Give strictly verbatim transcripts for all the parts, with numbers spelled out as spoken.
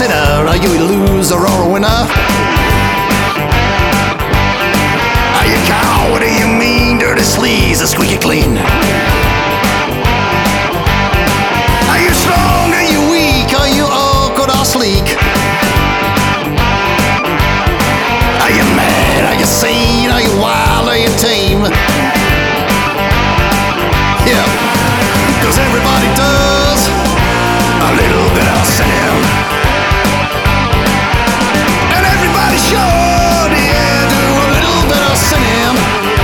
sinner? Are you a loser or a winner? Are you coward? Are you mean? Dirty sleaze, a squeaky clean? Are you strong? Are you weak? Are you awkward or sleek? Are you mad? Are you sane? Are you wild? Are you tame? Yeah, 'cause everybody does a little bit of sin, and everybody should, yeah, do a little bit of sinning,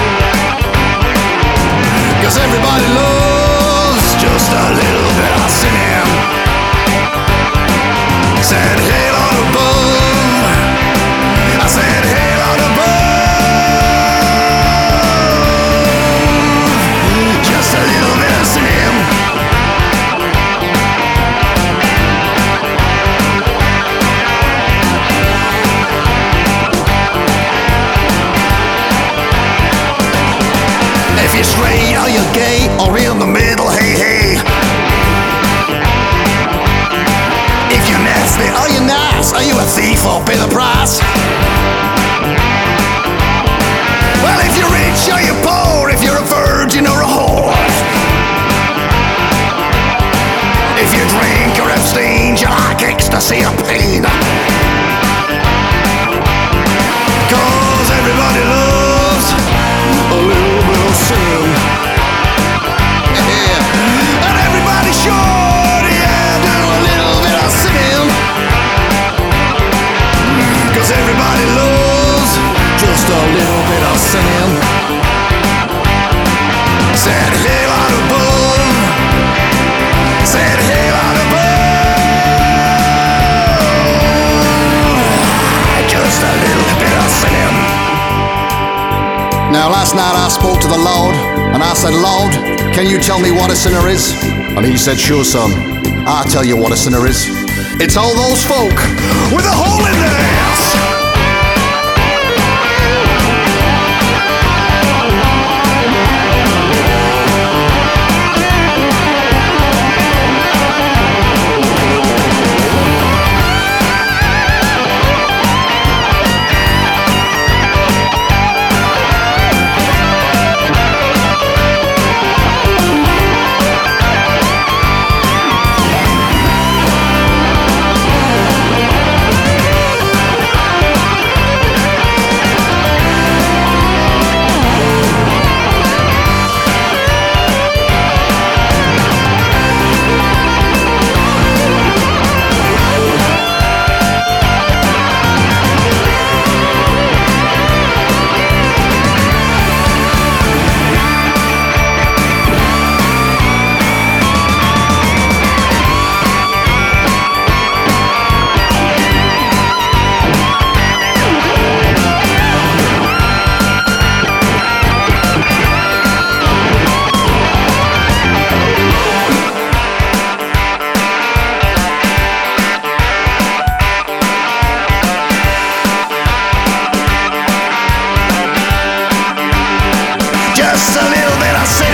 'cause everybody loves just a little bit of sinning. Said hail on above, I said hail on above, just a little bit of sinning. If you're straight or you're gay or in the middle, hey, hey. If you're nasty or you're nice, are you a thief or pay the price? Well, if you're rich or you're poor, if you're a virgin or a whore, if you drink or abstain, you like ecstasy or pain, 'cause everybody loves a little bit of sin. Yeah. And everybody should, yeah, do a little bit of sinning, 'cause everybody loves just a little bit of sinning. Said hail out above, said hail out above, just a little bit of sinning. Now last night I spoke to the Lord, and I said, Lord, can you tell me what a sinner is? And he said, sure son, I'll tell you what a sinner is. It's all those folk with a hole in their ass. Just a little bit of sin.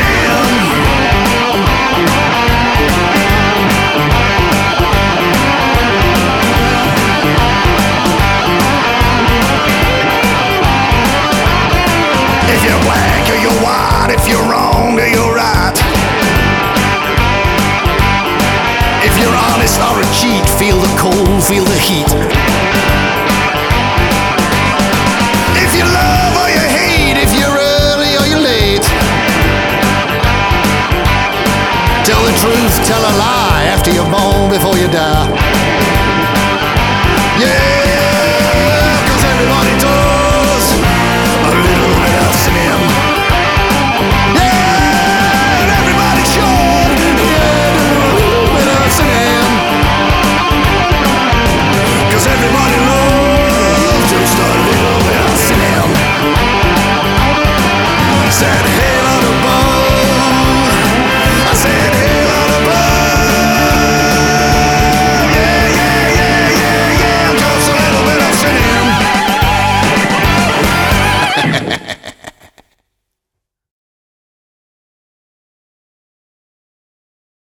If you're black or you're white, if you're wrong or you're right, if you're honest or a cheat, feel the cold, feel the heat.